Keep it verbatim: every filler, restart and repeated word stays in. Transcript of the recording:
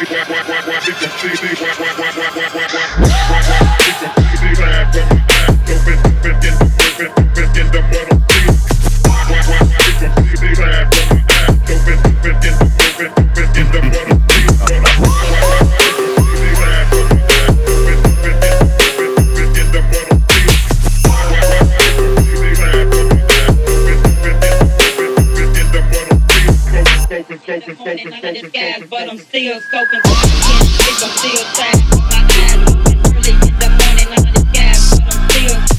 But I'm still scoping, can't sleep, I'm still tired. My eyes open early in the morning, on the gas, but I'm still